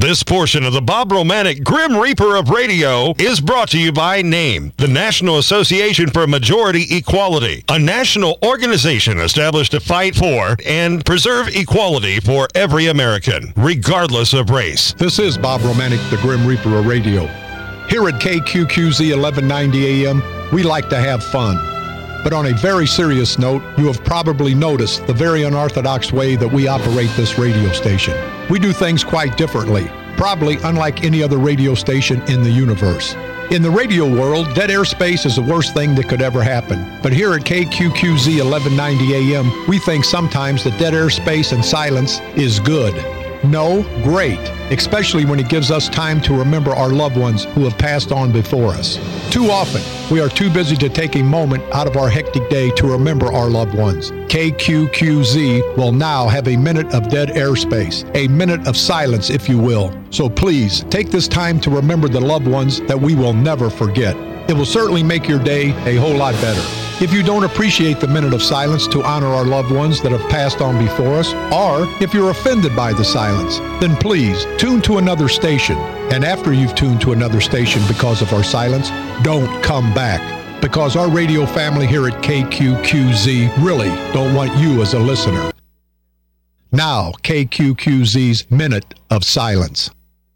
This portion of the Bob Romanek Grim Reaper of Radio is brought to you by NAME, the National Association for Majority Equality, a national organization established to fight for and preserve equality for every American, regardless of race. This is Bob Romanek, the Grim Reaper of Radio. Here at KQQZ 1190 AM, we like to have fun. But on a very serious note, you have probably noticed the very unorthodox way that we operate this radio station. We do things quite differently, probably unlike any other radio station in the universe. In the radio world, dead airspace is the worst thing that could ever happen. But here at KQQZ 1190 AM, we think sometimes that dead airspace and silence is good. No, great, especially when it gives us time to remember our loved ones who have passed on before us. Too often, we are too busy to take a moment out of our hectic day to remember our loved ones. KQQZ will now have a minute of dead airspace, a minute of silence, if you will. So please, take this time to remember the loved ones that we will never forget. It will certainly make your day a whole lot better. If you don't appreciate the minute of silence to honor our loved ones that have passed on before us, or if you're offended by the silence, then please tune to another station. And after you've tuned to another station because of our silence, don't come back. Because our radio family here at KQQZ really don't want you as a listener. Now, KQQZ's Minute of Silence.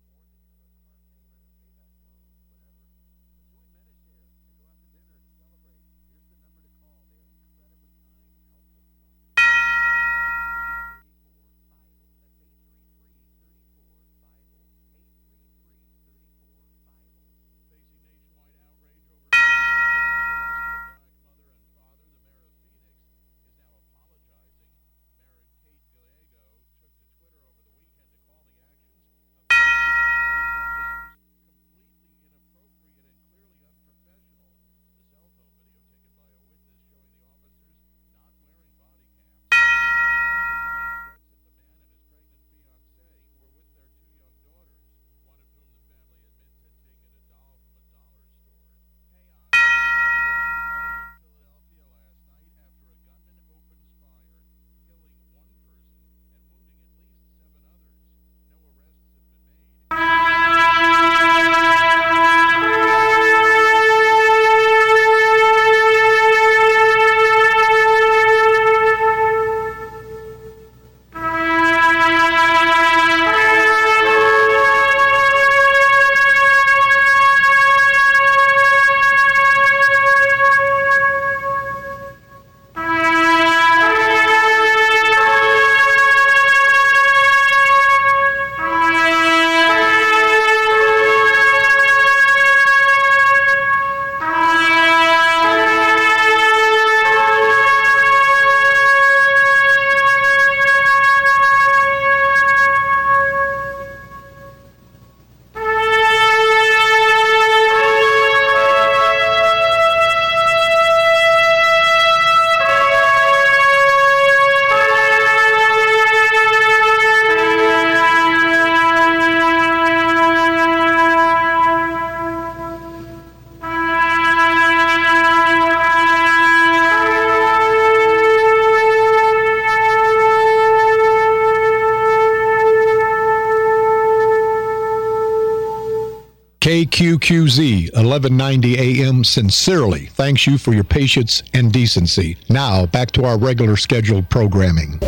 KQQZ 1190 AM sincerely thanks you for your patience and decency. Now, back to our regular scheduled programming.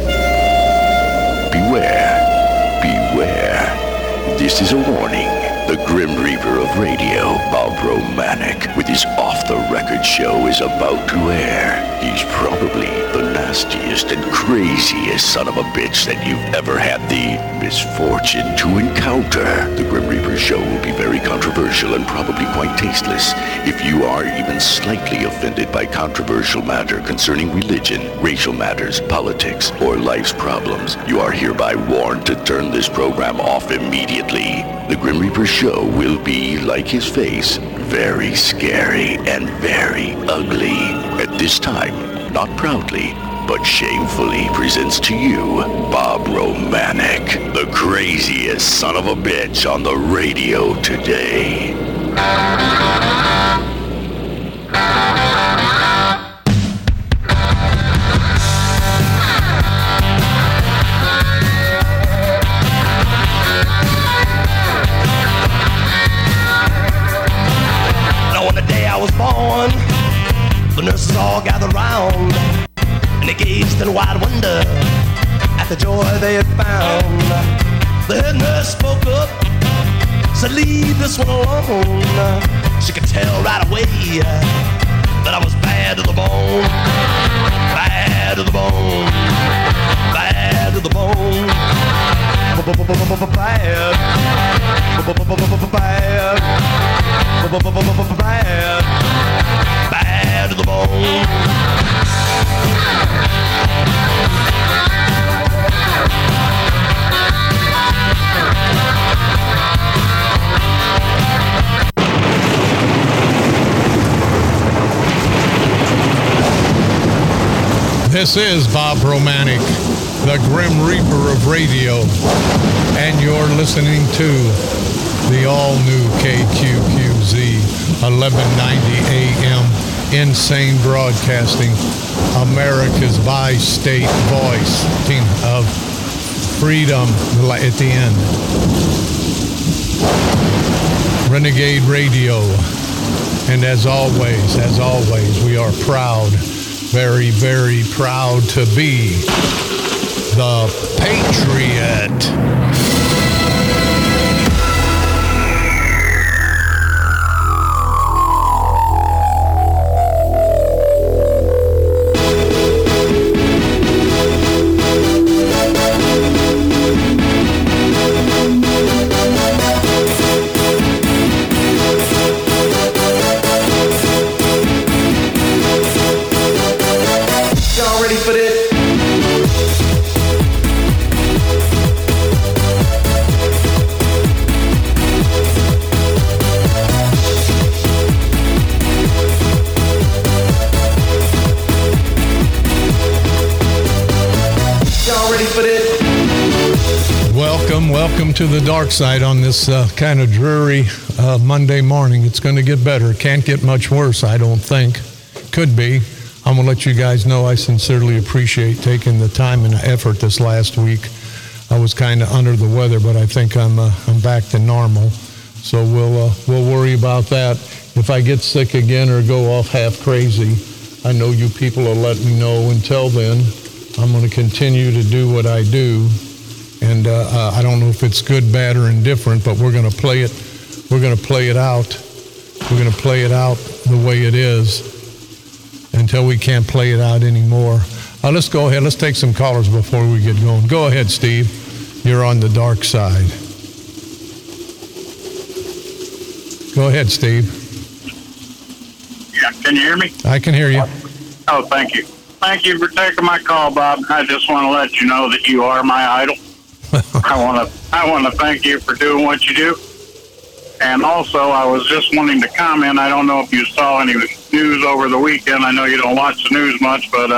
Beware, beware. This is a warning. The Grim Reaper of Radio, Bob Romanek, with his off-the-record show is about to air. He's probably the nastiest and craziest son of a bitch that you've ever had the misfortune to encounter. The Grim Reaper show will be very controversial and probably quite tasteless. If you are even slightly offended by controversial matter concerning religion, racial matters, politics, or life's problems, you are hereby warned to turn this program off immediately. The Grim Reaper show will be, like his face, very scary and very ugly. At this time, not proudly, but shamefully presents to you Bob Romanek, the craziest son of a bitch on the radio today. nurses all gathered round, and they gazed in wide wonder at the joy they had found. The head nurse spoke up, said, leave this one alone. She could tell right away that I was bad to the bone. Bad to the bone. Bad to the bone. Bad. Bad. Bad to the bone. This is Bob Romanek, the Grim Reaper of radio, and you're listening to the all-new KQQZ 1190 AM Insane Broadcasting, America's bi-state voice of freedom at the end. Renegade Radio. And as always, we are proud, very, very proud to be the Patriot. Welcome to the dark side on this kind of dreary Monday morning. It's going to get better. Can't get much worse, I don't think. Could be. I'm going to let you guys know I sincerely appreciate taking the time and effort this last week. I was kind of under the weather, but I think I'm back to normal. So we'll worry about that. If I get sick again or go off half crazy, I know you people will let me know. Until then, I'm going to continue to do what I do. And I don't know if it's good, bad, or indifferent, but we're going to play it. We're going to play it out. We're going to play it out the way it is until we can't play it out anymore. Let's go ahead. Let's take some callers before we get going. Go ahead, Steve. You're on the dark side. Go ahead, Steve. Yeah, can you hear me? I can hear you. Oh, thank you. Thank you for taking my call, Bob. I just want to let you know that you are my idol. I want to thank you for doing what you do. And also, I was just wanting to comment. I don't know if you saw any news over the weekend. I know you don't watch the news much, but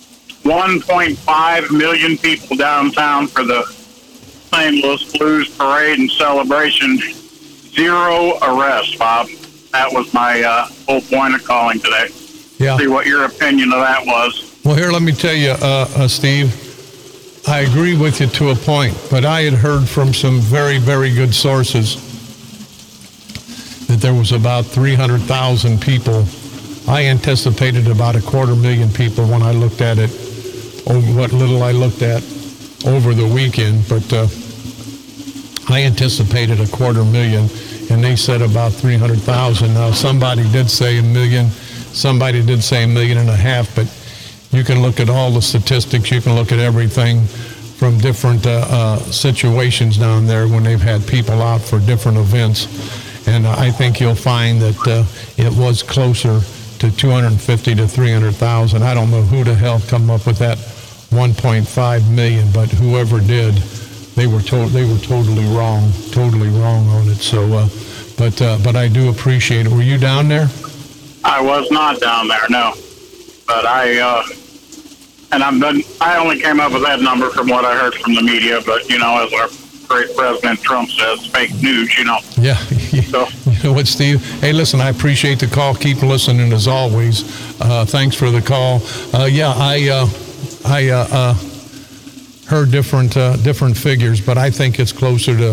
1.5 million people downtown for the St. Louis Blues Parade and celebration. 0 arrests, Bob. That was my whole point of calling today. Yeah. See what your opinion of that was. Well, here, let me tell you, Steve, I agree with you to a point, but I had heard from some very, very good sources that there was about 300,000 people. I anticipated about 250,000 people when I looked at it, or what little I looked at over the weekend, but I anticipated 250,000, and they said about 300,000. Now, somebody did say 1 million, somebody did say 1.5 million, but you can look at all the statistics. You can look at everything from different situations down there when they've had people out for different events. And I think you'll find that it was closer to 250 to 300,000. I don't know who the hell come up with that 1.5 million, but whoever did, they were totally wrong on it. So, but I do appreciate it. Were you down there? I was not down there, no. But I only came up with that number from what I heard from the media. But you know, as our great President Trump says, fake news. You know. Yeah. So. You know what, Steve? Hey, listen, I appreciate the call. Keep listening as always. Thanks for the call. I heard different figures, but I think it's closer to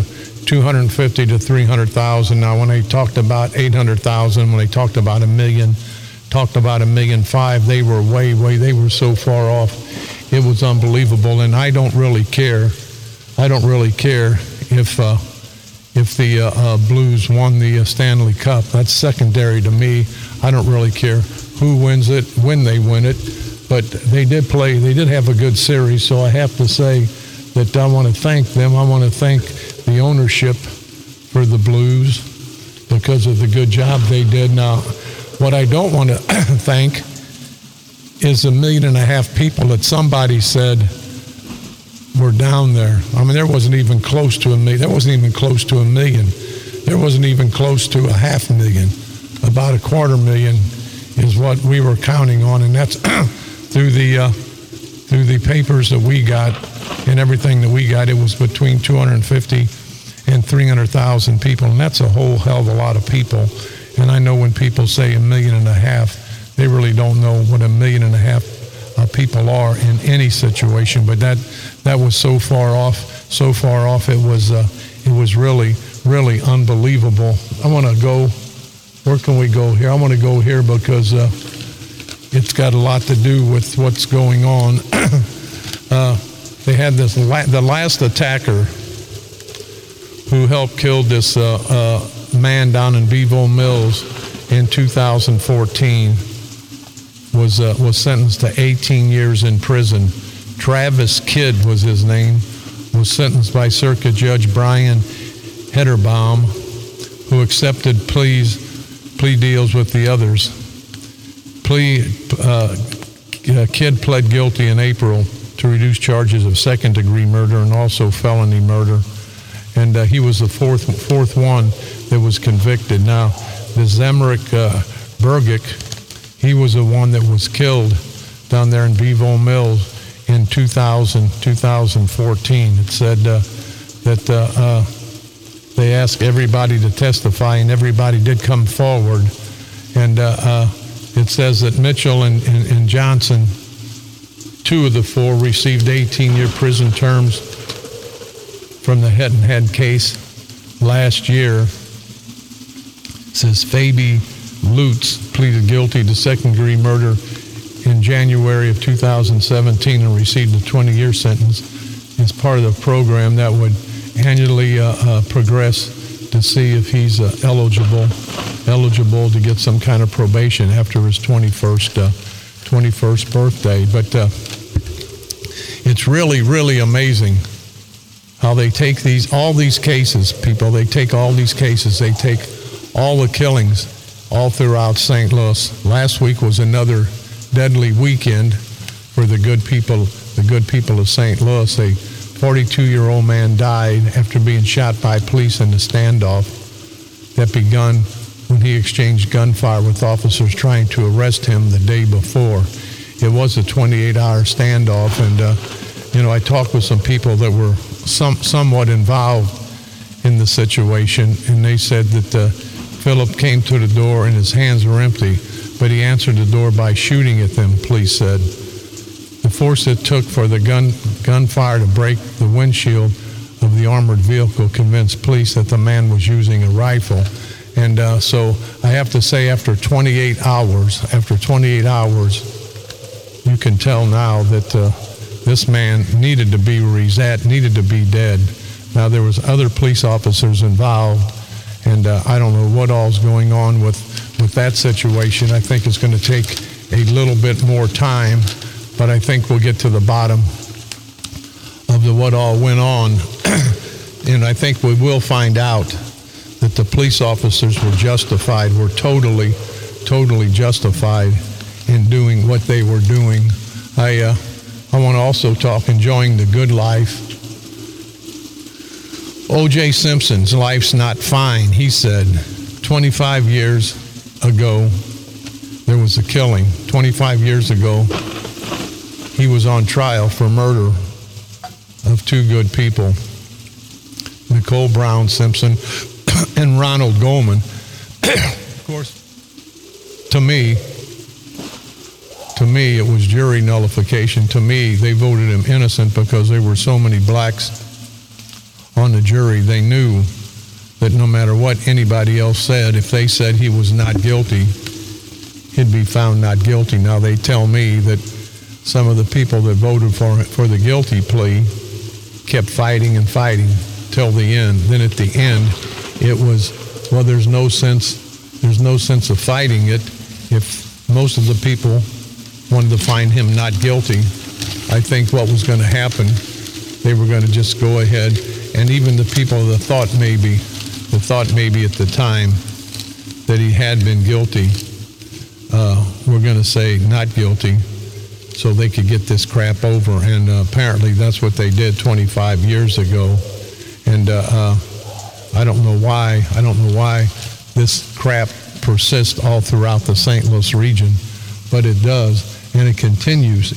250 to 300,000. Now, when they talked about 800,000, when they talked about 1 million, talked about $1.5 million. They were they were so far off. It was unbelievable, and I don't really care. I don't really care if the Blues won the Stanley Cup. That's secondary to me. I don't really care who wins it, when they win it. But they did have a good series, so I have to say that I want to thank them. I want to thank the ownership for the Blues because of the good job they did. Now, what I don't want to thank is 1.5 million people that somebody said were down there. I mean, there wasn't even close to 1 million. There wasn't even close to 1 million. There wasn't even close to 500,000. About 250,000 is what we were counting on, and that's through the papers that we got and everything that we got. It was between 250 and 300,000 people, and that's a whole hell of a lot of people. And I know when people say 1.5 million, they really don't know what 1.5 million people are in any situation. But that was so far off. It was really unbelievable. I want to go. Where can we go here? I want to go here because it's got a lot to do with what's going on. They had the last attacker who helped kill this man down in Bevo Mills in 2014 was sentenced to 18 years in prison. Travis Kidd was his name, was sentenced by Circuit Judge Brian Hederbaum, who accepted plea deals with the others. Kidd pled guilty in April to reduce charges of second-degree murder and also felony murder. And he was the fourth one that was convicted. Now, the Zemrick Burgick, he was the one that was killed down there in Bevo Mills in 2014. It said that they asked everybody to testify, and everybody did come forward. And it says that Mitchell and Johnson, 2 of the 4, received 18-year prison terms from the head-and-head case last year. It says Fabi Lutz pleaded guilty to second-degree murder in January of 2017 and received a 20-year sentence as part of the program that would annually progress to see if he's eligible to get some kind of probation after his 21st birthday. But it's really amazing how they take all these cases, people. They take all these cases. They take all the killings all throughout St. Louis. Last week was another deadly weekend for the good people of St. Louis. A 42-year-old man died after being shot by police in a standoff that begun when he exchanged gunfire with officers trying to arrest him the day before. It was a 28-hour standoff, and I talked with some people that were somewhat involved in the situation, and they said that Philip came to the door and his hands were empty, but he answered the door by shooting at them, police said. The force it took for the gunfire to break the windshield of the armored vehicle convinced police that the man was using a rifle. And so I have to say, after 28 hours, you can tell now that this man needed to be where he's at, needed to be dead. Now, there was other police officers involved, and I don't know what all's going on with that situation. I think it's going to take a little bit more time, but I think we'll get to the bottom of what all went on. And I think we will find out that the police officers were justified, were totally justified in doing what they were doing. I want to also talk enjoying the good life. O.J. Simpson's life's not fine, he said. 25 years ago, there was a killing. 25 years ago, he was on trial for murder of 2 good people, Nicole Brown Simpson and Ronald Goldman. Of course, to me, it was jury nullification. To me, they voted him innocent because there were so many blacks on the jury. They knew that no matter what anybody else said, if they said he was not guilty, he'd be found not guilty. Now, they tell me that some of the people that voted for the guilty plea kept fighting and fighting till the end. Then at the end, it was, well, there's no sense of fighting it. If most of the people wanted to find him not guilty, I think what was going to happen, they were going to just go ahead, and even the people that thought maybe at the time that he had been guilty, were going to say not guilty, so they could get this crap over. And apparently that's what they did 25 years ago. And I don't know why this crap persists all throughout the St. Louis region, but it does, and it continues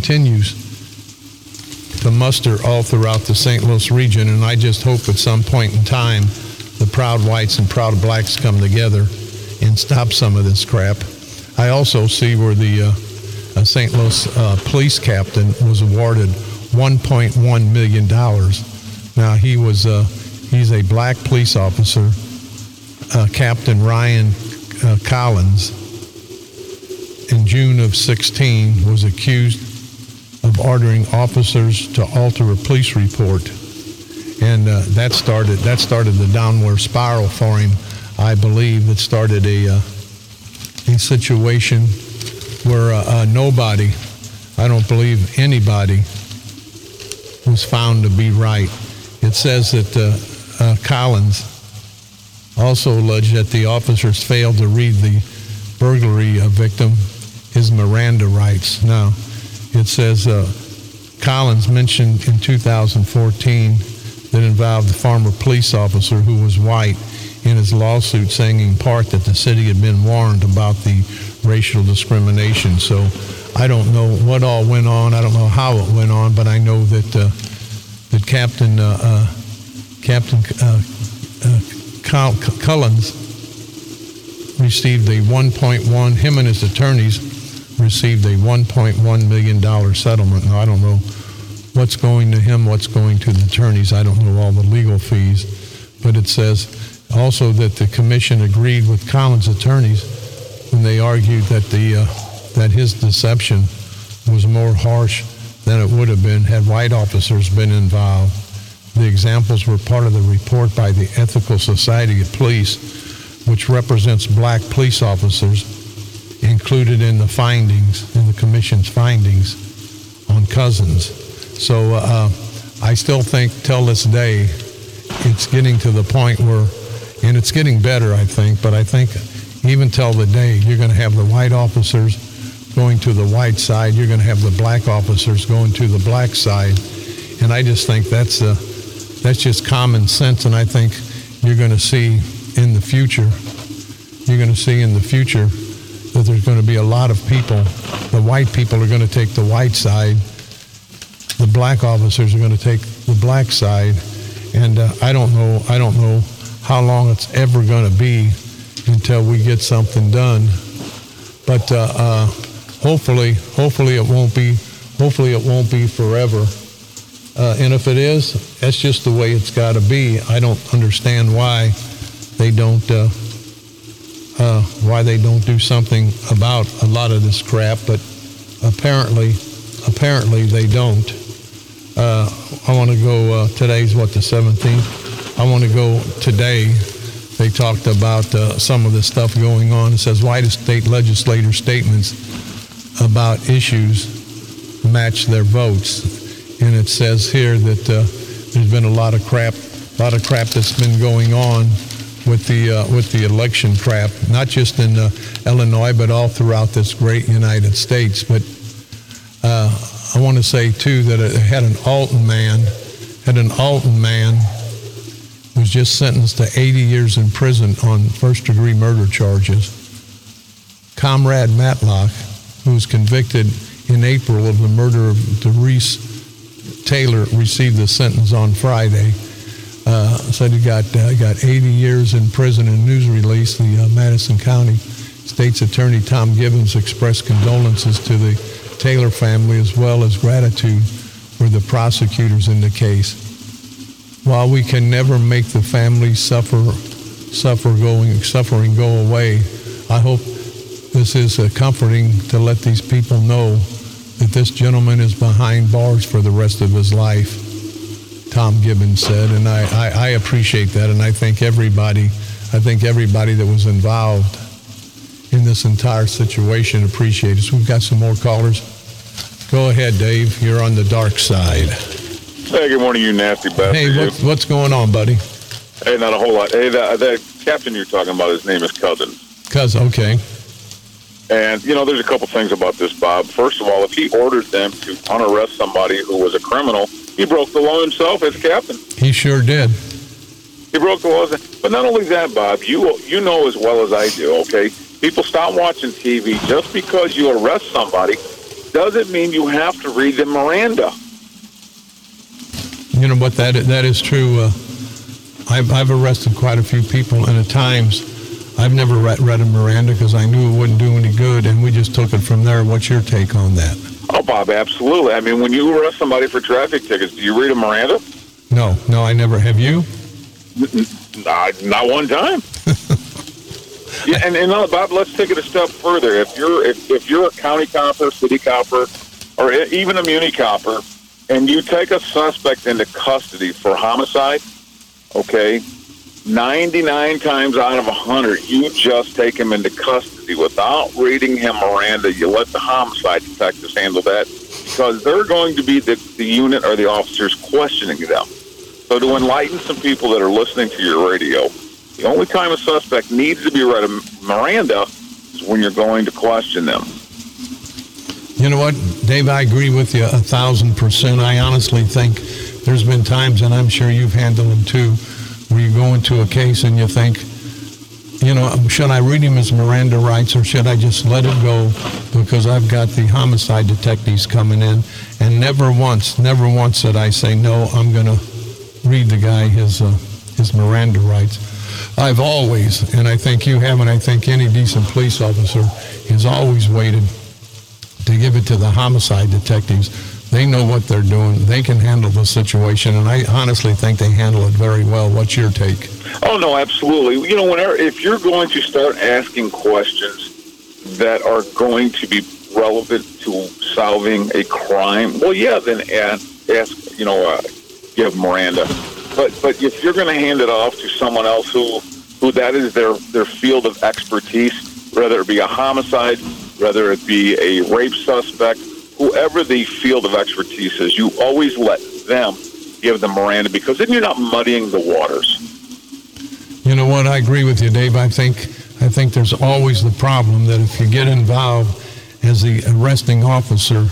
to muster all throughout the St. Louis region. And I just hope at some point in time the proud whites and proud blacks come together and stop some of this crap. I also see where the St. Louis police captain was awarded $1.1 million. Now, he's a black police officer, Captain Ryan Collins, in June of 16, was accused of ordering officers to alter a police report. And that started the downward spiral for him. I believe it started a situation where nobody, I don't believe anybody, was found to be right. It says that Collins also alleged that the officers failed to read the burglary victim his Miranda rights. Now, it says Collins mentioned in 2014 that involved a former police officer who was white in his lawsuit, saying in part that the city had been warned about the racial discrimination. So I don't know what all went on. I don't know how it went on, but I know that Captain Collins received a him and his attorneys received a $1.1 million settlement. Now, I don't know what's going to him, what's going to the attorneys. I don't know all the legal fees, but it says also that the commission agreed with Collins' attorneys when they argued that that his deception was more harsh than it would have been had white officers been involved. The examples were part of the report by the Ethical Society of Police, which represents black police officers, included in the findings, in the commission's findings on Cousins. So I still think till this day it's getting to the point where, and it's getting better, I think, but I think even till the day you're going to have the white officers going to the white side, you're going to have the black officers going to the black side. And I just think that's just common sense. And I think you're going to see in the future that there's going to be a lot of people. The white people are going to take the white side. The black officers are going to take the black side. And I don't know how long it's ever going to be until we get something done. But hopefully it won't be forever. And if it is, that's just the way it's got to be. I don't understand why they don't do something about a lot of this crap, but apparently they don't. I want to go, today's what, the 17th? I want to go today. They talked about some of the stuff going on. It says, why do state legislators' statements about issues match their votes? And it says here that there's been a lot of crap that's been going on with the election crap, not just in Illinois, but all throughout this great United States. But I want to say too that it had an Alton man was just sentenced to 80 years in prison on first-degree murder charges. Comrade Matlock, who was convicted in April of the murder of DeReese Taylor, received the sentence on Friday. Said he got 80 years in prison. In a news release, the Madison County State's Attorney Tom Gibbons expressed condolences to the Taylor family as well as gratitude for the prosecutors in the case. While we can never make the family suffering go away, I hope this is comforting to let these people know that this gentleman is behind bars for the rest of his life, Tom Gibbons said, and I appreciate that, and I think everybody that was involved in this entire situation appreciates it. So we've got some more callers. Go ahead, Dave. You're on the dark side. Hey, good morning, you nasty bastard. Hey, what's going on, buddy? Hey, not a whole lot. Hey, the captain you're talking about, his name is Cousins. Okay. And, there's a couple things about this, Bob. First of all, if he ordered them to unarrest somebody who was a criminal, he broke the law himself as captain. He sure did. He broke the laws. But not only that, Bob, you know as well as I do, okay? People stop watching TV. Just because you arrest somebody doesn't mean you have to read the Miranda. You know what, that is true. I've arrested quite a few people, and at times I've never read a Miranda because I knew it wouldn't do any good, and we just took it from there. What's your take on that? Oh, Bob, absolutely. I mean, when you arrest somebody for traffic tickets, do you read a Miranda? No, I never. Have you? Not one time. Yeah, and Bob, let's take it a step further. If you're a county copper, city copper, or even a muni copper, and you take a suspect into custody for homicide, okay, 99 times out of 100, you just take him into custody without reading him Miranda. You let the homicide detectives handle that because they're going to be the unit or the officers questioning them. So to enlighten some people that are listening to your radio, the only time a suspect needs to be read a Miranda is when you're going to question them. You know what, Dave, I agree with you 1,000%. I honestly think there's been times, and I'm sure you've handled them too, where you go into a case and you think, should I read him his Miranda rights or should I just let it go because I've got the homicide detectives coming in? And never once did I say, no, I'm going to read the guy his Miranda rights. I've always, and I think you have, and I think any decent police officer has always waited to give it to the homicide detectives. They know what they're doing. They can handle the situation, and I honestly think they handle it very well. What's your take? Oh, no, absolutely. If you're going to start asking questions that are going to be relevant to solving a crime, well, yeah, then ask, give Miranda. But if you're going to hand it off to someone else who that is their field of expertise, whether it be a homicide, whether it be a rape suspect, whoever the field of expertise is, you always let them give them Miranda because then you're not muddying the waters. You know what? I agree with you, Dave. I think there's always the problem that if you get involved as the arresting officer,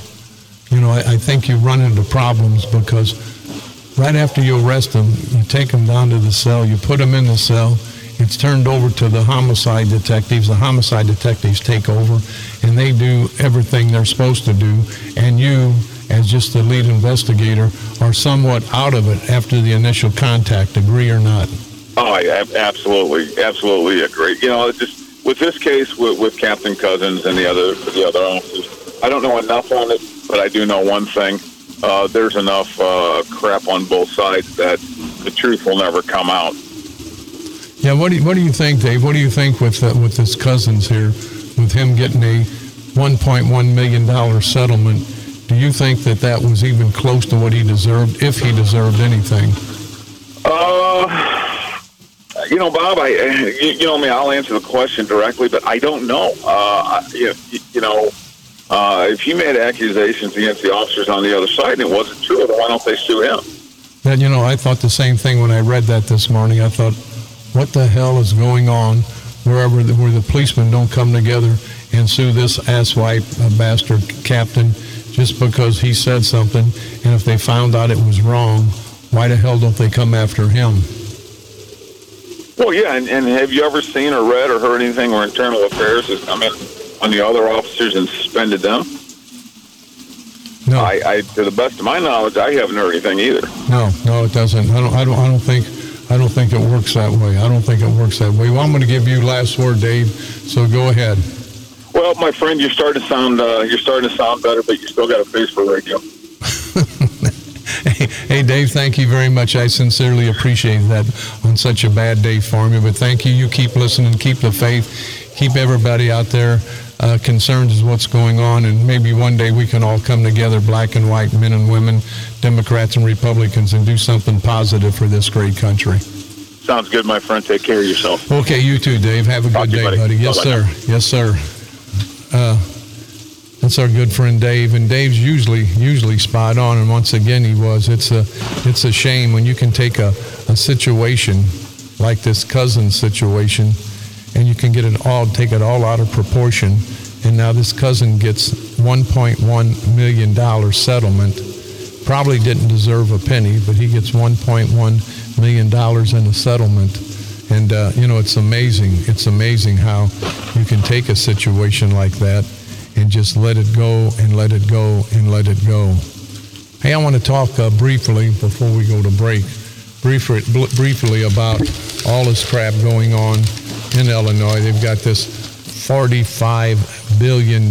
I think you run into problems because right after you arrest them, you take them down to the cell, you put them in the cell, it's turned over to the homicide detectives. The homicide detectives take over, and they do everything they're supposed to do. And you, as just the lead investigator, are somewhat out of it after the initial contact. Agree or not? Oh, I absolutely agree. Just with this case with Captain Cousins and the other officers, I don't know enough on it, but I do know one thing. There's enough crap on both sides that the truth will never come out. Yeah, what do you think, Dave? What do you think with this Cousins here, with him getting a $1.1 million settlement? Do you think that was even close to what he deserved, if he deserved anything? Bob, me, I'll answer the question directly, but I don't know. If he made accusations against the officers on the other side and it wasn't true, then why don't they sue him? That, I thought the same thing when I read that this morning. I thought, what the hell is going on where the policemen don't come together and sue this asswipe bastard captain just because he said something, and if they found out it was wrong, why the hell don't they come after him? Well, yeah, and have you ever seen or read or heard anything where Internal Affairs has come in on the other officers and suspended them? No. I to the best of my knowledge, I haven't heard anything either. No, it doesn't. I don't think it works that way. I don't think it works that way. Well, I'm going to give you last word, Dave. So go ahead. Well, my friend, you're starting to sound better, but you still got a face for radio. Hey, Dave, thank you very much. I sincerely appreciate that on such a bad day for me. But thank you. You keep listening, keep the faith, keep everybody out there concerns is what's going on, and maybe one day we can all come together, black and white, men and women, Democrats and Republicans, and do something positive for this great country. Sounds good, my friend. Take care of yourself. Okay, you too, Dave. Have a good day, buddy. Yes, sir. Yes, sir. That's our good friend Dave, and Dave's usually spot on, and once again he was. It's a shame when you can take a situation like this cousin situation, and you can take it all out of proportion, and now this cousin gets $1.1 million settlement. Probably didn't deserve a penny, but he gets $1.1 million in a settlement. And, it's amazing. It's amazing how you can take a situation like that and just let it go and let it go and let it go. Hey, I want to talk briefly before we go to break, briefly about all this crap going on in Illinois. They've got this $45 billion,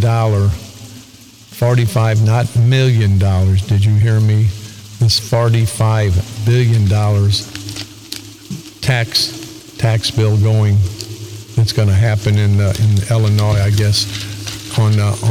not million dollars, did you hear me? This $45 billion tax bill going, that's going to happen in Illinois, I guess, on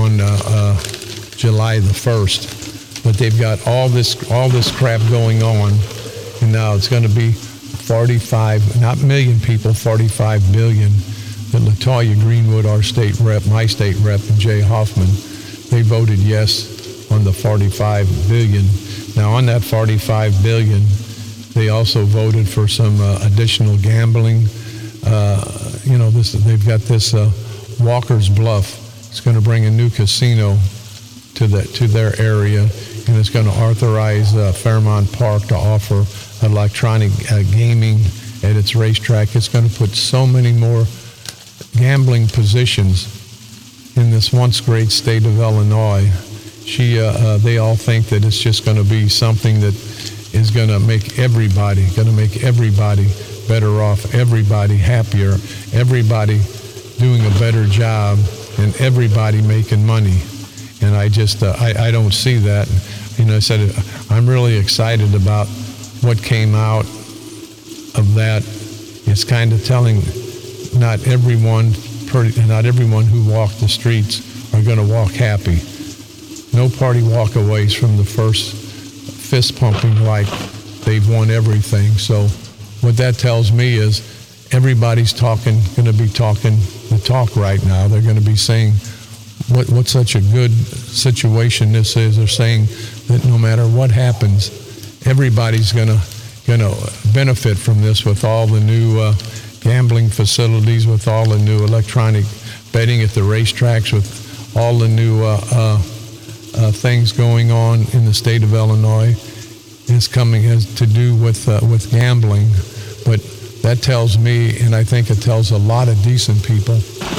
July the 1st. But they've got all this crap going on, and now it's going to be 45, not million people, 45 billion. That LaToya Greenwood, my state rep, and Jay Hoffman, they voted yes on the 45 billion. Now on that 45 billion, they also voted for some additional gambling. They've got this Walker's Bluff. It's going to bring a new casino to their area, and it's going to authorize Fairmount Park to offer electronic gaming at its racetrack. It's going to put so many more gambling positions in this once great state of Illinois. They all think that it's just going to be something that is going to make everybody better off, everybody happier, everybody doing a better job, and everybody making money. And I just, I don't see that. I said, I'm really excited about what came out of that. It's kind of telling not everyone who walked the streets are going to walk happy. No party walkaways from the first fist pumping like they've won everything. So what that tells me is everybody's going to be talking the talk right now. They're going to be saying what such a good situation this is. They're saying that no matter what happens, everybody's going to benefit from this with all the new gambling facilities, with all the new electronic betting at the racetracks, with all the new things going on in the state of Illinois. Has to do with gambling, but that tells me, and I think it tells a lot of decent people,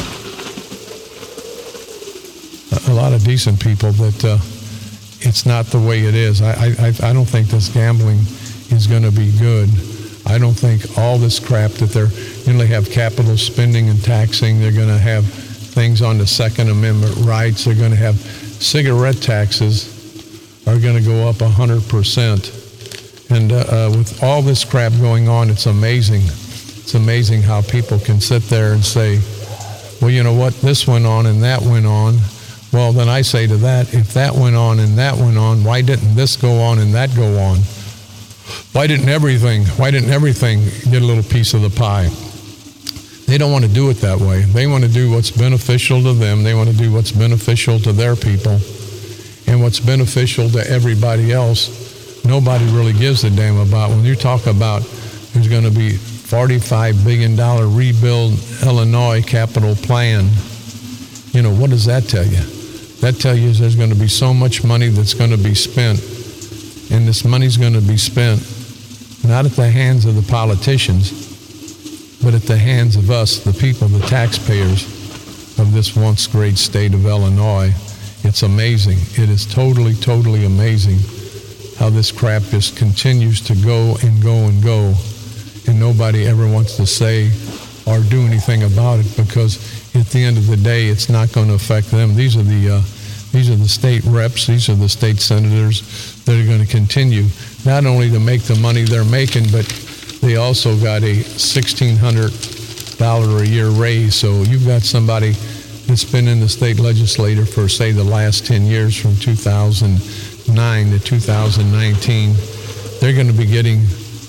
that it's not the way it is. I don't think this gambling is going to be good. I don't think all this crap that they're going to have capital spending and taxing. They're going to have things on the Second Amendment rights. They're going to have cigarette taxes are going to go up 100%. And with all this crap going on, it's amazing. It's amazing how people can sit there and say, well, you know what, this went on and that went on. Well, then I say to that, if that went on and that went on, why didn't this go on and that go on? Why didn't everything get a little piece of the pie? They don't want to do it that way. They want to do what's beneficial to them. They want to do what's beneficial to their people. And what's beneficial to everybody else, nobody really gives a damn about. When you talk about there's going to be $45 billion rebuild Illinois capital plan, what does that tell you? That tells you there's going to be so much money that's going to be spent, and this money's going to be spent not at the hands of the politicians, but at the hands of us, the people, the taxpayers of this once great state of Illinois. It's amazing. It is totally, totally amazing how this crap just continues to go and go and go, and nobody ever wants to say or do anything about it, because at the end of the day, it's not going to affect them. These are the state reps, these are the state senators that are going to continue not only to make the money they're making, but they also got a $1,600 a year raise. So you've got somebody that's been in the state legislature for, say, the last 10 years from 2009 to 2019, they're going to be getting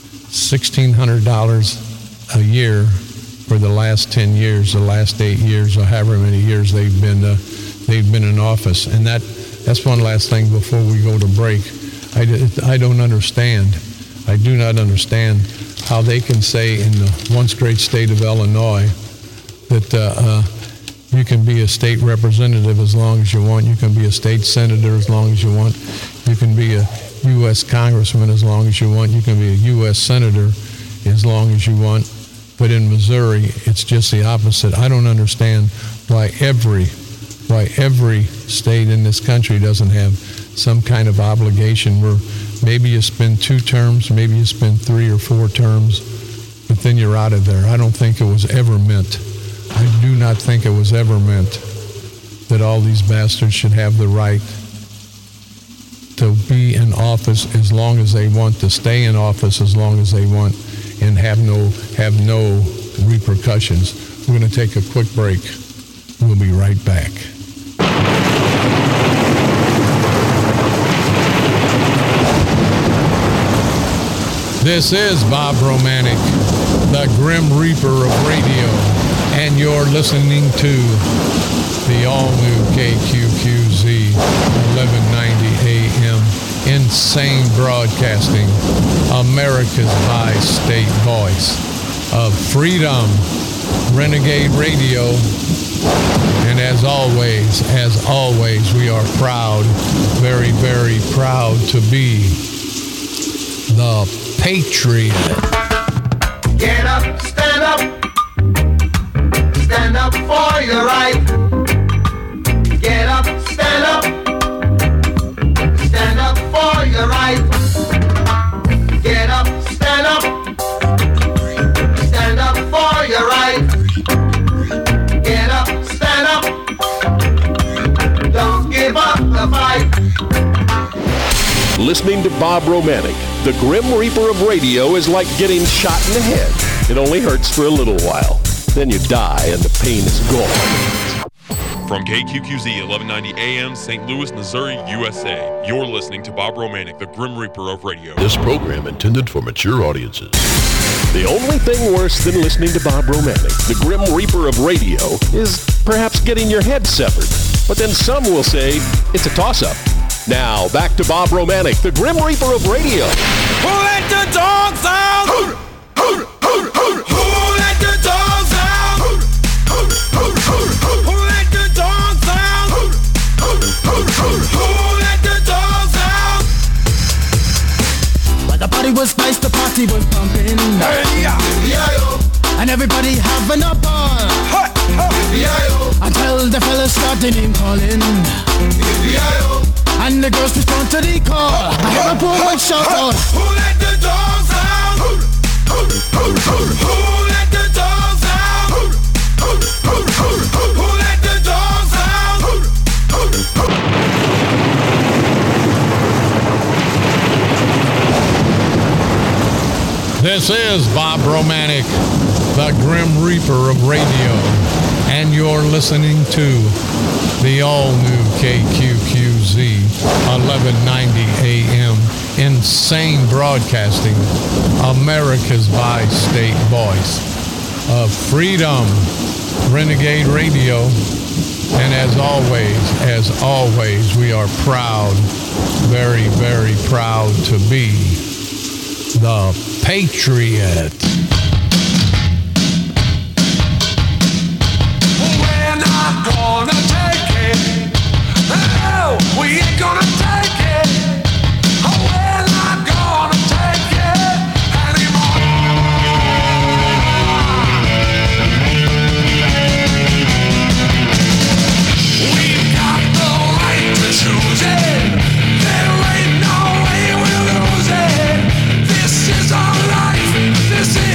$1,600 a year for the last 10 years, the last 8 years, or however many years they've been in office. And that's one last thing before we go to break. I don't understand. I do not understand how they can say in the once great state of Illinois that you can be a state representative as long as you want. You can be a state senator as long as you want. You can be a U.S. congressman as long as you want. You can be a U.S. senator as long as you want. But in Missouri, it's just the opposite. I don't understand why every state in this country doesn't have some kind of obligation where maybe you spend 2 terms, maybe you spend 3 or 4 terms, but then you're out of there. I don't think it was ever meant. I do not think it was ever meant that all these bastards should have the right to be in office as long as they want, to stay in office as long as they want, and have no repercussions. We're going to take a quick break. We'll be right back. This is Bob Romanek, the Grim Reaper of radio, and you're listening to the all-new KQQZ 1190 AM, Insane Broadcasting, America's bi-state voice of freedom, Renegade Radio. And as always, we are proud, very, very proud to be the Patriot. Get up, stand up for your right. Get up, stand up for your right. Get up, stand up for your right. Get up, stand up, don't give up the fight. Listening to Bob Romanek, the Grim Reaper of radio, is like getting shot in the head. It only hurts for a little while. Then you die and the pain is gone. From KQQZ 1190 AM, St. Louis, Missouri, USA, you're listening to Bob Romanek, the Grim Reaper of radio. This program intended for mature audiences. The only thing worse than listening to Bob Romanek, the Grim Reaper of radio, is perhaps getting your head severed. But then some will say it's a toss-up. Now, back to Bob Romanek, the Grim Reaper of radio. Who let the dogs out? Who let the dogs out? Who let the dogs out? Who let the dogs out? Well, the party was nice, the party was pumping. Hey, and everybody having a ball. Until the fellas started name calling. And the girls respond to the call. I hear a poor one shout out. Who let the dogs out? Who let the dogs out? Who let the dogs out? This is Bob Romanek, the Grim Reaper of radio, and you're listening to the all-new KQQZ 1190 AM, Insane Broadcasting, America's bi-state voice of freedom, Renegade Radio. And as always, we are proud, very, very proud to be the Patriot. We're not gonna take it. No, we ain't gonna take it. We're not gonna take it anymore. We've got the right to choose it. There ain't no way we'll lose it. This is our life. This is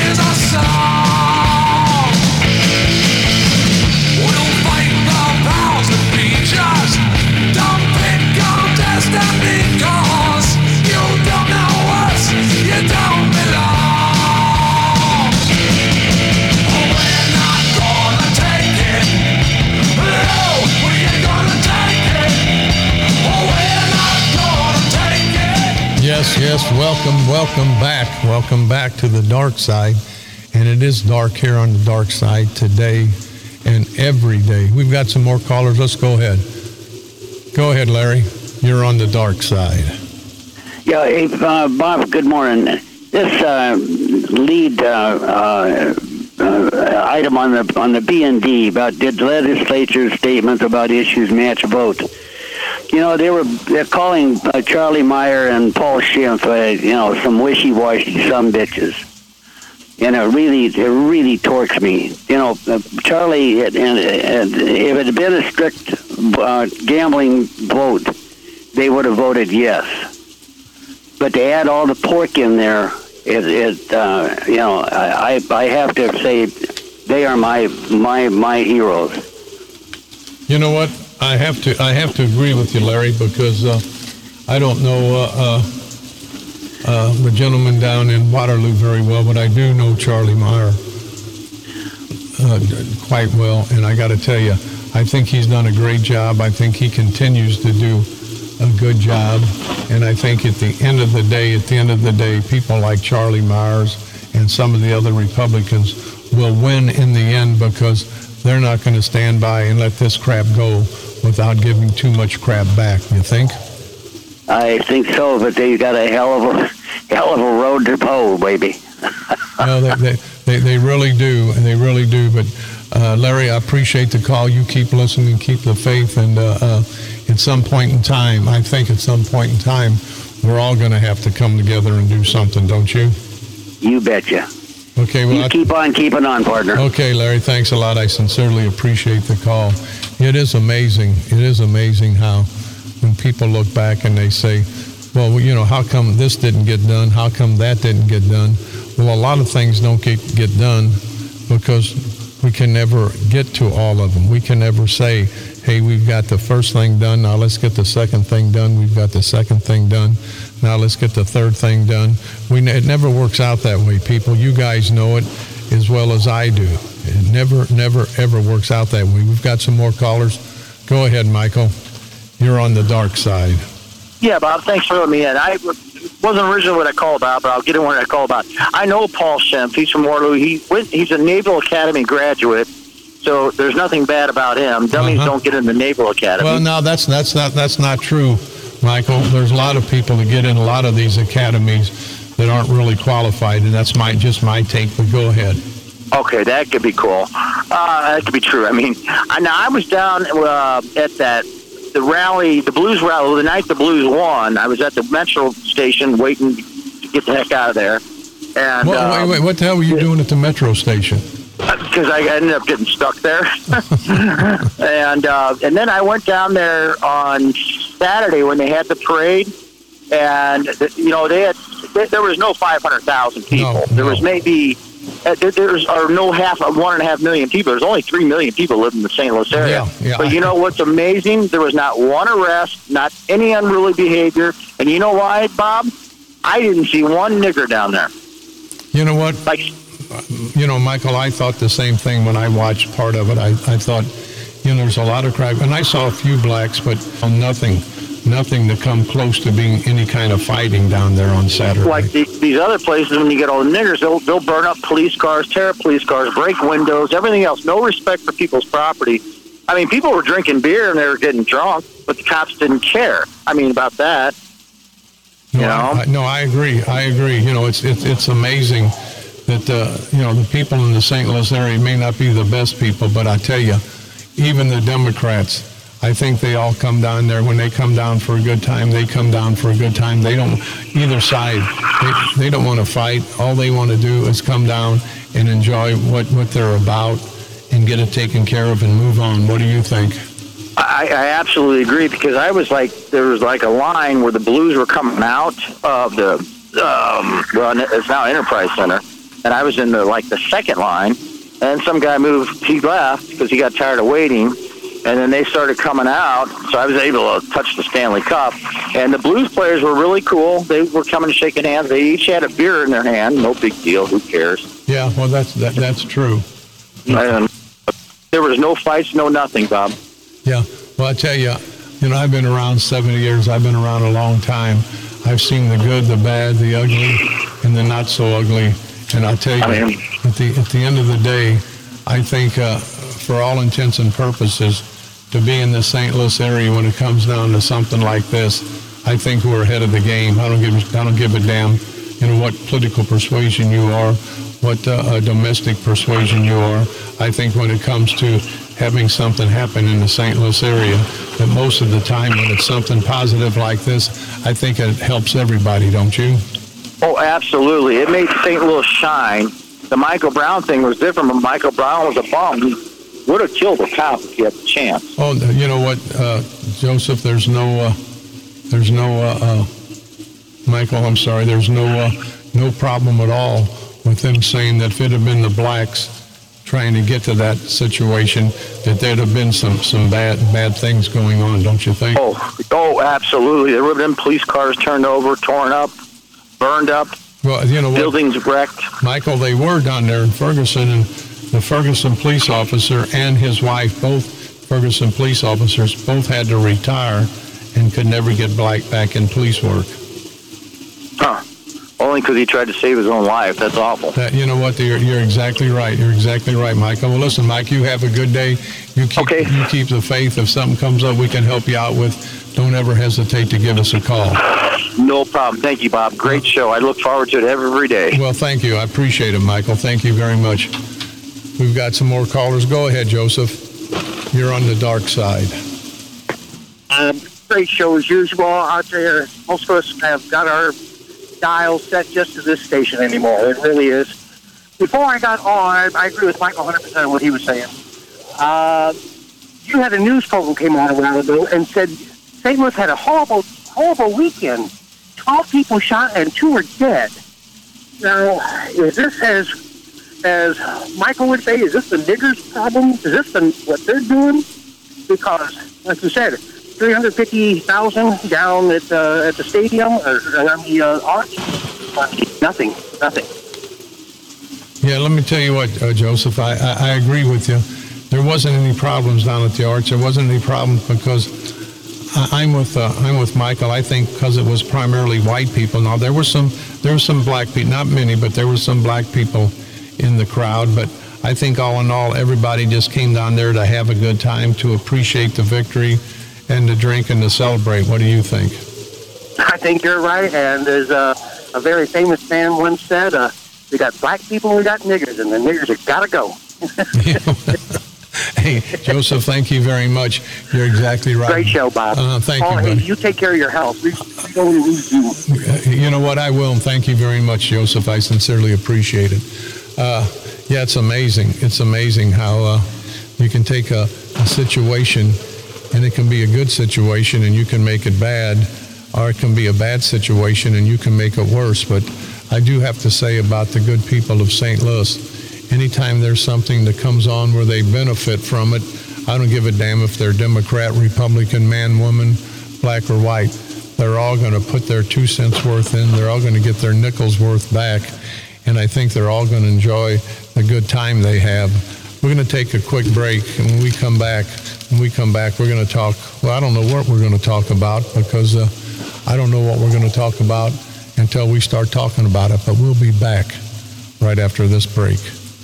Yes, welcome back to the dark side. And it is dark here on the dark side today and every day. We've got some more callers. Let's go ahead. Go ahead, Larry. You're on the dark side. Yeah, hey, Bob, good morning. This lead item on the B&D about did legislature's statements about issues match vote. You know, they're calling Charlie Meyer and Paul Schimpf, some wishy-washy sumbitches. And it really torques me. You know, Charlie, and if it had been a strict gambling vote, they would have voted yes. But to add all the pork in there, I have to say they are my heroes. You know what? I have to agree with you, Larry, because I don't know the gentleman down in Waterloo very well, but I do know Charlie Meyer quite well, and I got to tell you, I think he's done a great job. I think he continues to do a good job, and I think at the end of the day, people like Charlie Myers and some of the other Republicans will win in the end because they're not going to stand by and let this crap go without giving too much crap back. You think? I think so, but they got a hell of a road to hoe, baby. No, they really do, and they really do. But Larry, I appreciate the call. You keep listening, keep the faith, and at some point in time, we're all going to have to come together and do something, don't you? You betcha. Okay, well, you keep on keeping on, partner. Okay, Larry, thanks a lot. I sincerely appreciate the call. It is amazing. It is amazing how when people look back and they say, well, you know, how come this didn't get done? How come that didn't get done? Well, a lot of things don't get done because we can never get to all of them. We can never say, hey, we've got the first thing done, now let's get the second thing done. We've got the second thing done, now let's get the third thing done. It never works out that way, people. You guys know it as well as I do. It never, ever works out that way. We've got some more callers. Go ahead, Michael. You're on the dark side. Yeah, Bob, thanks for letting me in. I wasn't originally what I called about, but I'll get in what I call about. I know Paul Schimpf. He's from Waterloo. He's a Naval Academy graduate, so there's nothing bad about him. Dummies don't get in the Naval Academy. Well, no, that's not true, Michael. There's a lot of people that get in a lot of these academies that aren't really qualified, and that's just my take, but go ahead. Okay, that could be cool. That could be true. I mean, I was down at the rally, the Blues rally, the night the Blues won. I was at the Metro station waiting to get the heck out of there. And wait, what the hell were you doing at the Metro station? Because I ended up getting stuck there. and then I went down there on Saturday when they had the parade, and there was no 500,000 people. No. There was maybe. There's no 1.5 million people. There's only 3 million people living in the St. Louis area. Yeah, but you know what's amazing? There was not one arrest, not any unruly behavior. And you know why, Bob? I didn't see one nigger down there. You know what? Michael, I thought the same thing when I watched part of it. I thought, there's a lot of crowd. And I saw a few blacks, but nothing to come close to being any kind of fighting down there on Saturday. Like these other places, when you get all the niggers, they'll burn up police cars, tear up police cars, break windows, everything else. No respect for people's property. I mean, people were drinking beer and they were getting drunk, but the cops didn't care. I mean, about that. I agree. It's amazing that the people in the St. Louis area may not be the best people, but I tell you, even the Democrats, I think they all come down there. When they come down for a good time, they come down for a good time. They don't, either side, they don't want to fight. All they want to do is come down and enjoy what they're about and get it taken care of and move on. What do you think? I absolutely agree, because there was a line where the Blues were coming out of the, it's now Enterprise Center, and I was in the second line, and some guy he left because he got tired of waiting. And then they started coming out, so I was able to touch the Stanley Cup. And the Blues players were really cool. They were coming and shaking hands. They each had a beer in their hand. No big deal. Who cares? Yeah, well, that's true. And there was no fights, no nothing, Bob. Yeah, well, I tell you, I've been around 70 years. I've been around a long time. I've seen the good, the bad, the ugly, and the not so ugly. And I'll tell you, at the end of the day, I think for all intents and purposes, to be in the St. Louis area when it comes down to something like this, I think we're ahead of the game. I don't give a damn, what political persuasion you are, what domestic persuasion you are. I think when it comes to having something happen in the St. Louis area, that most of the time when it's something positive like this, I think it helps everybody, don't you? Oh, absolutely. It made St. Louis shine. The Michael Brown thing was different, but Michael Brown was a bum. He would have killed a cop if he had the chance. Oh, you know what, Joseph, there's no Michael, I'm sorry, there's no problem at all with them saying that if it had been the blacks trying to get to that situation, that there'd have been some bad things going on, don't you think? Oh, absolutely. There would have been police cars turned over, torn up, burned up, well, you know what, buildings wrecked. Michael, they were down there in Ferguson, and the Ferguson police officer and his wife, both Ferguson police officers, both had to retire and could never get back in police work. Huh. Only because he tried to save his own life. That's awful. You know what? You're exactly right. You're exactly right, Michael. Well, listen, Mike, you have a good day. You keep the faith. If something comes up we can help you out with, don't ever hesitate to give us a call. No problem. Thank you, Bob. Great show. I look forward to it every day. Well, thank you. I appreciate it, Michael. Thank you very much. We've got some more callers. Go ahead, Joseph. You're on the dark side. Great show as usual. Out there, most of us have got our dial set just to this station anymore. It really is. Before I got on, I agree with Michael 100% on what he was saying. You had a news program came on a while ago and said St. Louis had a horrible weekend. 12 people shot and 2 were dead. Now, is this as Michael would say, is this the niggers' problem? Is this what they're doing? Because, like you said, 350,000 down at the stadium or on the arch. Nothing. Yeah, let me tell you what, Joseph. I agree with you. There wasn't any problems down at the arch. There wasn't any problems because I'm with Michael. I think because it was primarily white people. Now there were some black people, not many, but there were some black people in the crowd. But I think all in all, everybody just came down there to have a good time, to appreciate the victory, and to drink and to celebrate. What do you think? I think you're right. And as a very famous man once said, we got black people and we got niggers, and the niggers have got to go. Hey, Joseph, thank you very much. You're exactly right. Great show, Bob. Thank you, buddy. buddy. You take care of your health. We don't lose you. You know what? I will, and thank you very much, Joseph. I sincerely appreciate it. Yeah, it's amazing. It's amazing how you can take a situation, and it can be a good situation, and you can make it bad, or it can be a bad situation, and you can make it worse. But I do have to say about the good people of St. Louis, anytime there's something that comes on where they benefit from it, I don't give a damn if they're Democrat, Republican, man, woman, black or white. They're all going to put their 2 cents worth in. They're all going to get their nickels worth back. And I think they're all going to enjoy the good time they have. We're going to take a quick break. And when we come back, we're going to talk. Well, I don't know what we're going to talk about because I don't know what we're going to talk about until we start talking about it. But we'll be back right after this break.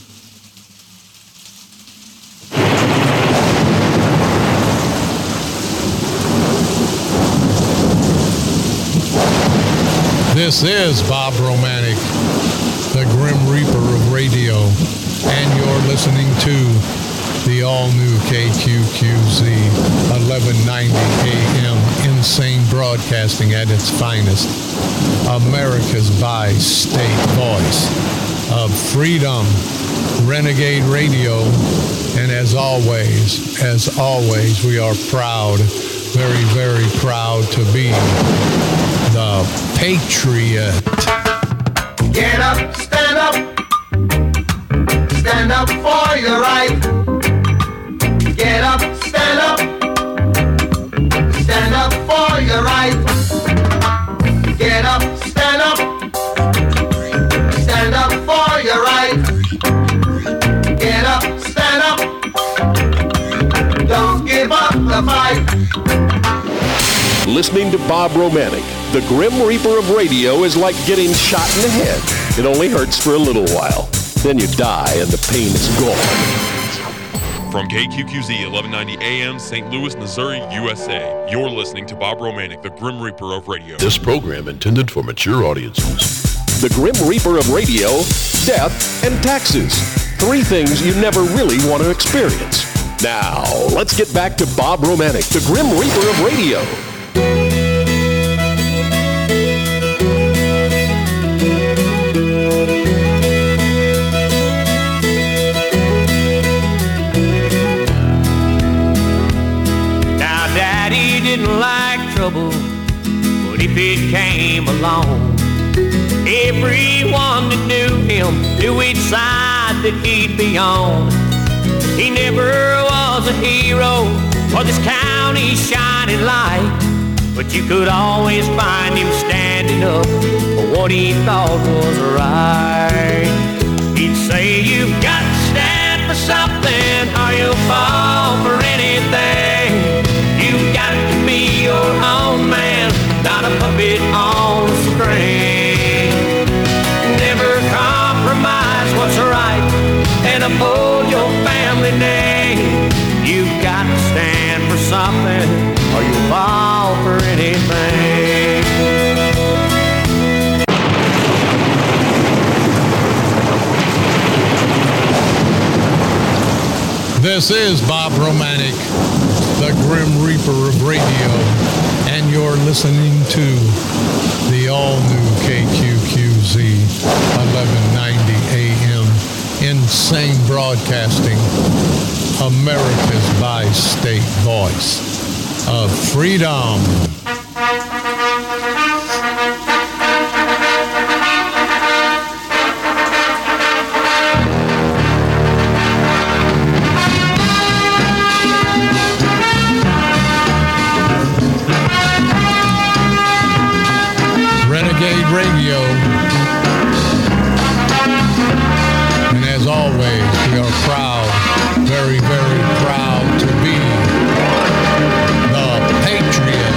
This is Bob Romanek, the Grim Reaper of radio, and you're listening to the all-new KQQZ 1190 AM Insane Broadcasting at its finest, America's bi-state voice of freedom, Renegade Radio, and as always, we are proud, very, very proud to be the Patriot. Get up, stand up for your right. Get up, stand up for your right. Get up, stand up for your right. Get up, stand up, don't give up the fight. listening to Bob Romanek. The Grim Reaper of radio is like getting shot in the head. It only hurts for a little while. Then you die and the pain is gone. From KQQZ 1190 AM, St. Louis, Missouri, USA, you're listening to Bob Romanek, the Grim Reaper of radio. This program intended for mature audiences. The Grim Reaper of radio, death, and taxes. 3 things you never really want to experience. Now, let's get back to Bob Romanek, the Grim Reaper of radio. Now, Daddy didn't like trouble, but if it came along, everyone that knew him knew which side that he'd be on. He never was a hero or this county's shining light, but you could always find him standing up for what he thought was right. He'd say, you've got to stand for something or you'll fall for anything. You've got to be your own man, not a puppet on a string. Never compromise what's right and uphold your family name. You've got to stand for something or you'll fall for anything. This is Bob Romanek, the Grim Reaper of radio, and you're listening to the all-new KQQZ 1190 AM. Insane Broadcasting, America's bi-state voice of freedom. Renegade Radio. And as always, we are proud, very, very proud to be the Patriot.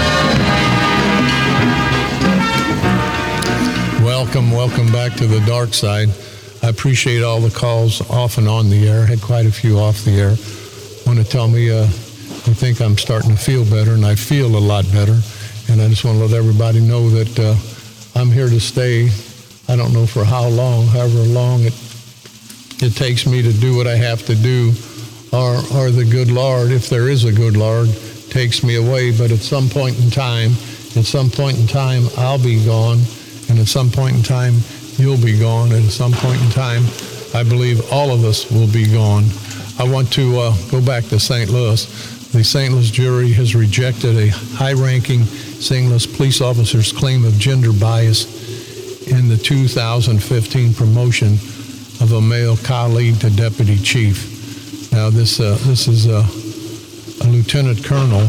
Welcome back to the dark side. I appreciate all the calls off and on the air. Had quite a few off the air. Want to tell me I think I'm starting to feel better, and I feel a lot better. And I just want to let everybody know that I'm here to stay. I don't know for how long, however long it takes me to do what I have to do, or the good Lord, if there is a good Lord, takes me away. But at some point in time, I'll be gone, and at some point in time, you'll be gone, and at some point in time, I believe all of us will be gone. I want to go back to St. Louis. The St. Louis jury has rejected a high-ranking St. Louis police officer's claim of gender bias in the 2015 promotion of a male colleague to deputy chief. Now, this is a lieutenant colonel.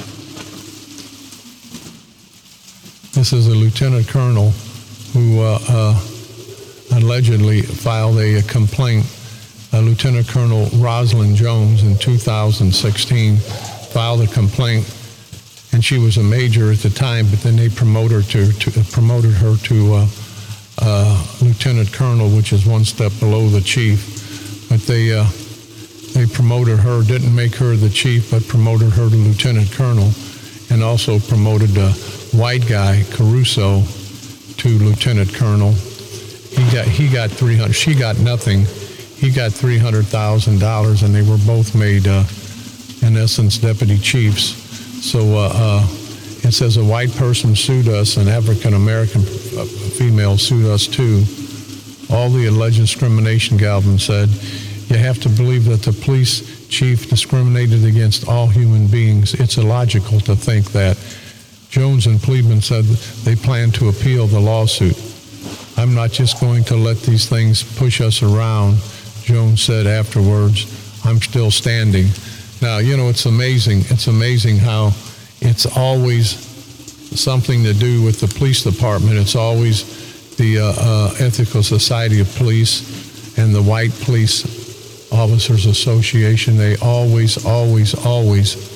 This is a lieutenant colonel who allegedly filed a complaint. Lieutenant Colonel Rosalind Jones in 2016 filed a complaint, and she was a major at the time, but then they promoted her to lieutenant colonel, which is one step below the chief. But they promoted her, didn't make her the chief, but promoted her to lieutenant colonel, and also promoted a white guy, Caruso, to lieutenant colonel. He got 300. She got nothing. He got $300,000, and they were both made, in essence, deputy chiefs. So it says a white person sued us, an African-American female sued us too. All the alleged discrimination, Galvin said, you have to believe that the police chief discriminated against all human beings. It's illogical to think that. Jones and Pleban said they plan to appeal the lawsuit. I'm not just going to let these things push us around, Jones said afterwards. I'm still standing. Now, it's amazing. It's amazing how it's always something to do with the police department. It's always the Ethical Society of Police and the White Police Officers Association. They always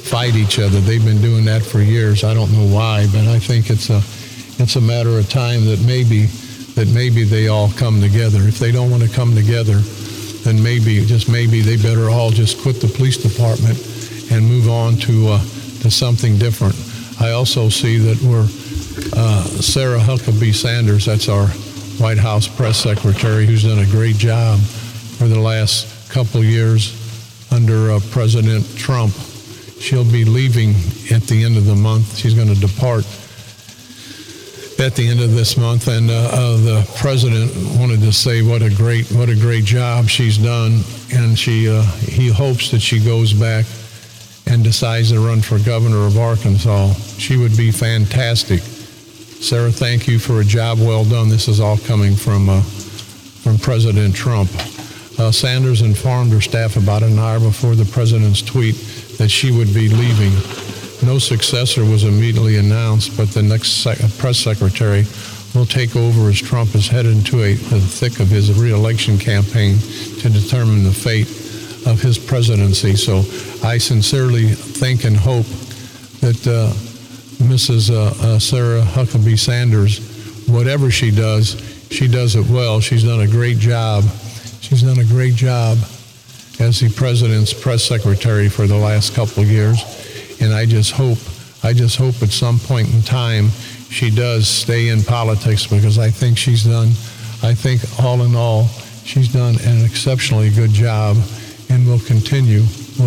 fight each other. They've been doing that for years. I don't know why, but I think it's a matter of time that maybe they all come together. If they don't want to come together, then maybe they better all just quit the police department and move on to something different. I also see that we're Sarah Huckabee Sanders, that's our White House press secretary, who's done a great job for the last couple years under President Trump. She'll be leaving at the end of the month. She's going to depart at the end of this month, and the president wanted to say what a great job she's done, and he hopes that she goes back and decides to run for governor of Arkansas. She would be fantastic. Sarah, thank you for a job well done. This is all coming from President Trump. Sanders informed her staff about an hour before the president's tweet that she would be leaving. No successor was immediately announced, but the next press secretary will take over as Trump is headed into the thick of his re-election campaign to determine the fate of his presidency. So I sincerely think and hope that Mrs. Sarah Huckabee Sanders, whatever she does it well. She's done a great job. She's done a great job as the president's press secretary for the last couple of years. And I just hope at some point in time she does stay in politics, because I think all in all, she's done an exceptionally good job, and we'll continue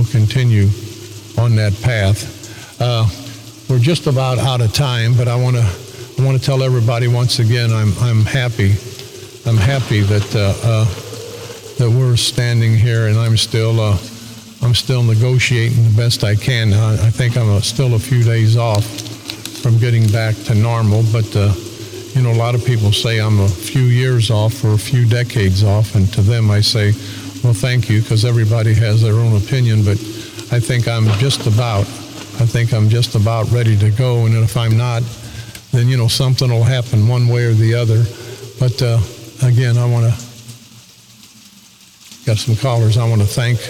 on that path. We're just about out of time, but I want to tell everybody once again, I'm happy that we're standing here, and I'm still negotiating the best I can. I think I'm still a few days off from getting back to normal, but a lot of people say I'm a few years off or a few decades off, and to them I say, well, thank you, because everybody has their own opinion, but I think I'm just about ready to go, and if I'm not, then something will happen one way or the other. But again, got some callers. I want to thank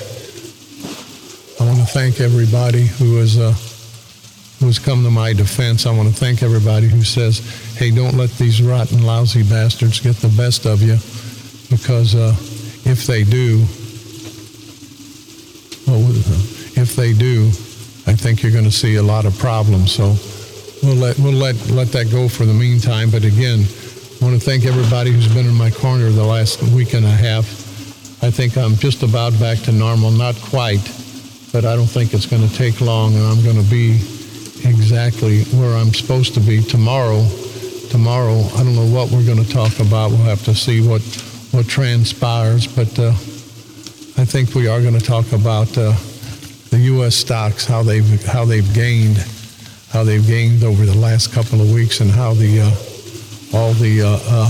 everybody who has come to my defense. I want to thank everybody who says, hey, don't let these rotten, lousy bastards get the best of you, because if they do, I think you're going to see a lot of problems. So we'll let that go for the meantime. But again, I want to thank everybody who's been in my corner the last week and a half. I think I'm just about back to normal, not quite, but I don't think it's going to take long, and I'm going to be exactly where I'm supposed to be tomorrow. I don't know what we're going to talk about. We'll have to see what transpires, but I think we are going to talk about the U.S. stocks, how they've gained over the last couple of weeks, and how all the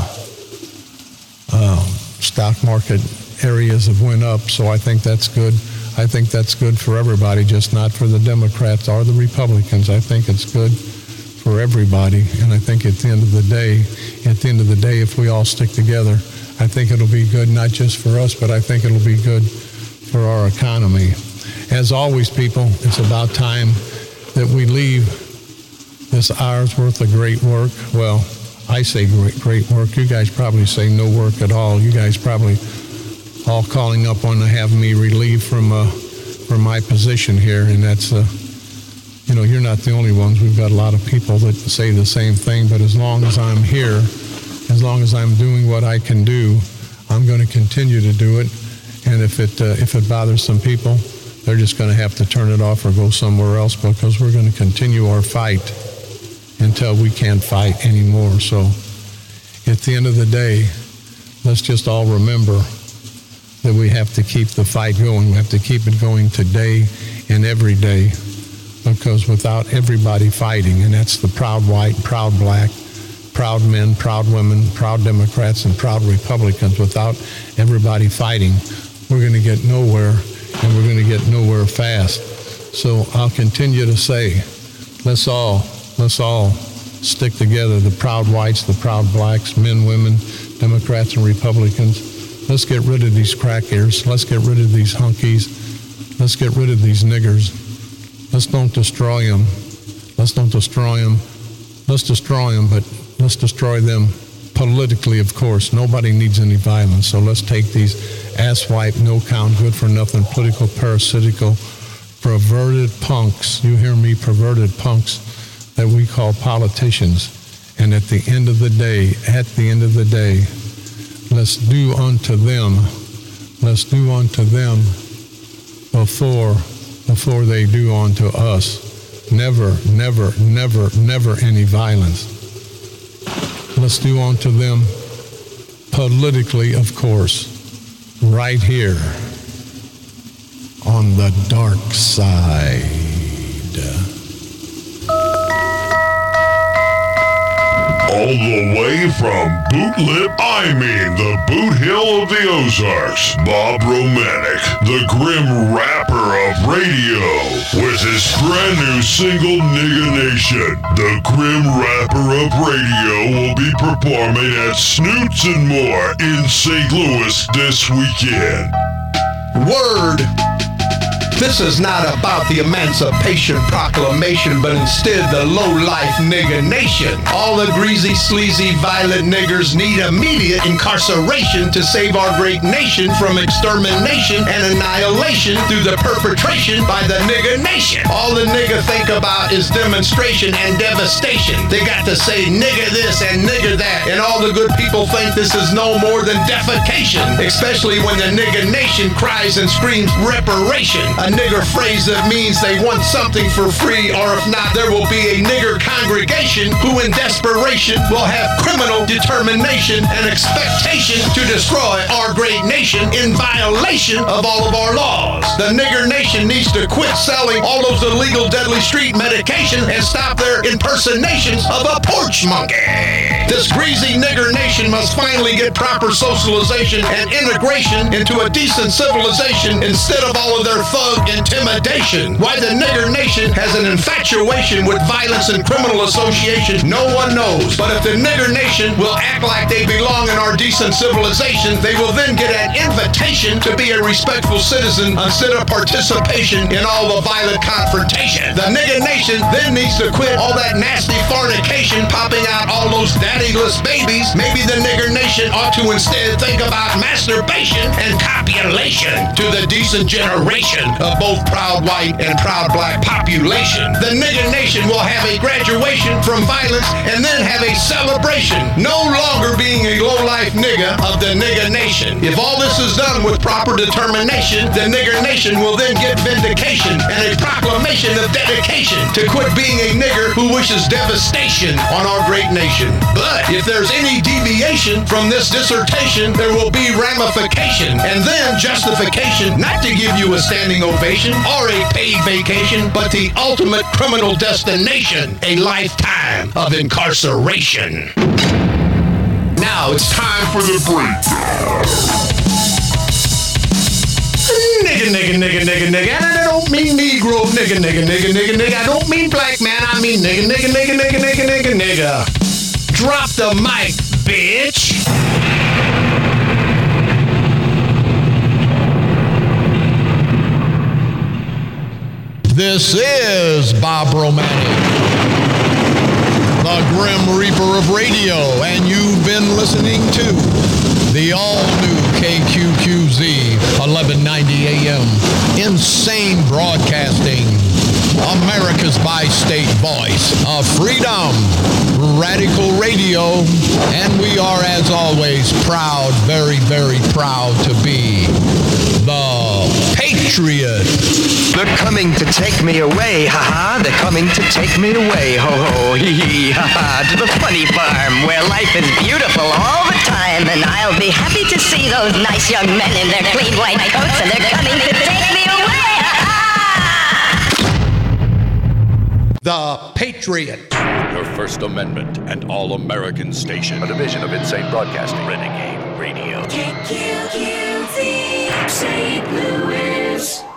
stock market areas have went up. So I think that's good. I think that's good for everybody, just not for the Democrats or the Republicans. I think it's good for everybody, and I think at the end of the day, if we all stick together, I think it'll be good not just for us, but I think it'll be good for our economy. As always, people, it's about time that we leave this hour's worth of great work. Well, I say great work. You guys probably say no work at all. You guys probably all calling up on to have me relieved from my position here, and that's you're not the only ones. We've got a lot of people that say the same thing. But as long as I'm here, as long as I'm doing what I can do, I'm going to continue to do it. And if it bothers some people, they're just going to have to turn it off or go somewhere else, because we're going to continue our fight until we can't fight anymore. So at the end of the day, let's just all remember that we have to keep the fight going. We have to keep it going today and every day, because without everybody fighting, and that's the proud white, proud black, proud men, proud women, proud Democrats, and proud Republicans, without everybody fighting, we're going to get nowhere, and we're going to get nowhere fast. So I'll continue to say, let's all stick together, the proud whites, the proud blacks, men, women, Democrats, and Republicans. Let's get rid of these crack ears. Let's get rid of these hunkies. Let's get rid of these niggers. Let's don't destroy them. Let's don't destroy them. Let's destroy them, but let's destroy them politically, of course. Nobody needs any violence, so let's take these asswipe, no-count, good-for-nothing, political, parasitical, perverted punks, you hear me, perverted punks, that we call politicians. And at the end of the day, let's do unto them before they do unto us. Never any violence. Let's do unto them politically, of course, right here on the dark side. All the way from the Boot Hill of the Ozarks, Bob Romanek, the grim rapper of radio, with his brand new single, Nigga Nation. The grim rapper of radio will be performing at Snoots and More in St. Louis this weekend. Word! This is not about the Emancipation Proclamation, but instead the low-life nigga nation. All the greasy, sleazy, violent niggers need immediate incarceration to save our great nation from extermination and annihilation through the perpetration by the nigga nation. All the nigga think about is demonstration and devastation. They got to say nigga this and nigga that, and all the good people think this is no more than defecation, especially when the nigga nation cries and screams reparation. A nigger phrase that means they want something for free, or if not, there will be a nigger congregation who in desperation will have criminal determination and expectation to destroy our great nation in violation of all of our laws. The nigger nation needs to quit selling all those illegal deadly street medication and stop their impersonations of a porch monkey. This greasy nigger nation must finally get proper socialization and integration into a decent civilization instead of all of their thug intimidation. Why the nigger nation has an infatuation with violence and criminal association, no one knows. But if the nigger nation will act like they belong in our decent civilization, they will then get an invitation to be a respectful citizen instead of participation in all the violent confrontation. The nigger nation then needs to quit all that nasty fornication, popping out all those daddyless babies. Maybe the nigger nation ought to instead think about masturbation and copulation to the decent generation of both proud white and proud black population. The nigger nation will have a graduation from violence and then have a celebration, no longer being a low-life nigga of the nigger nation. If all this is done with proper determination, the nigger nation will then get vindication and a proclamation of dedication to quit being a nigger who wishes devastation on our great nation. But if there's any deviation from this dissertation, there will be ramification and then justification not to give you a standing ovation or a paid vacation, but the ultimate criminal destination, a lifetime of incarceration. Now it's time for the breakdown. Nigga. And I don't mean Negro, nigga. I don't mean black man, I mean nigga. Drop the mic, bitch. This is Bob Romanek, the Grim Reaper of radio, and you've been listening to the all-new KQQZ 1190 AM, insane broadcasting, America's bi-state voice of freedom, radical radio, and we are, as always, proud, very, very proud to be the Patriot. They're coming to take me away, ha-ha. They're coming to take me away, ho-ho, hee-hee, ha-ha. To the funny farm where life is beautiful all the time. And I'll be happy to see those nice young men in their clean white coats. And they're coming to take me away, ha-ha. The Patriot. Your First Amendment and All-American Station. A division of Insane Broadcasting. Renegade Radio. KQQZ, St. Louis.